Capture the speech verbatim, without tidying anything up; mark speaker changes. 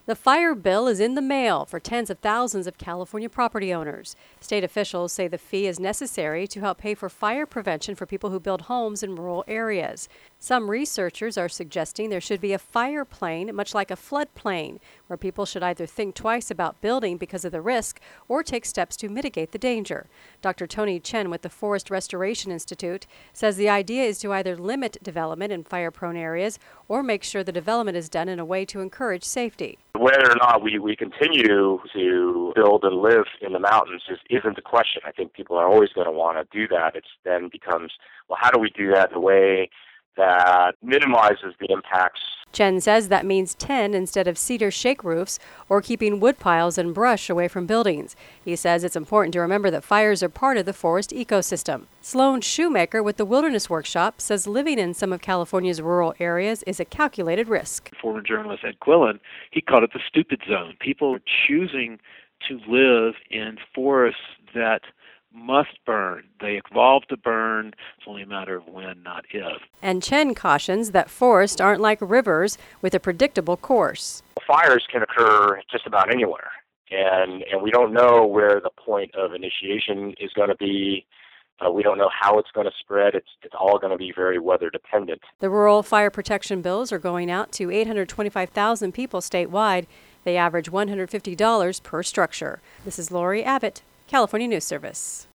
Speaker 1: The fire bill is in the mail for tens of thousands of California property owners. State officials say the fee is necessary to help pay for fire prevention for people who build homes in rural areas. Some researchers are suggesting there should be a fire plane, much like a floodplain, where people should either think twice about building because of the risk or take steps to mitigate the danger. Doctor Tony Chen with the Forest Restoration Institute says the idea is to either limit development in fire-prone areas or make sure the development is done in a way to encourage safety.
Speaker 2: Whether or not we, we continue to build and live in the mountains just isn't the question. I think people are always going to want to do that. It then becomes, well, how do we do that in a way that minimizes the impacts?
Speaker 1: Chen says that means tin instead of cedar shake roofs or keeping wood piles and brush away from buildings. He says it's important to remember that fires are part of the forest ecosystem. Sloan Shoemaker with the Wilderness Workshop says living in some of California's rural areas is a calculated risk.
Speaker 3: Former journalist Ed Quillen, he called it the stupid zone. People are choosing to live in forests that must burn. They evolved to burn. It's only a matter of when, not if.
Speaker 1: And Chen cautions that forests aren't like rivers with a predictable course.
Speaker 2: Fires can occur just about anywhere, and, and we don't know where the point of initiation is going to be. Uh, we don't know how it's going to spread. It's, it's all going to be very weather dependent.
Speaker 1: The rural fire protection bills are going out to eight hundred twenty-five thousand people statewide. They average one hundred fifty dollars per structure. This is Lori Abbott, California News Service.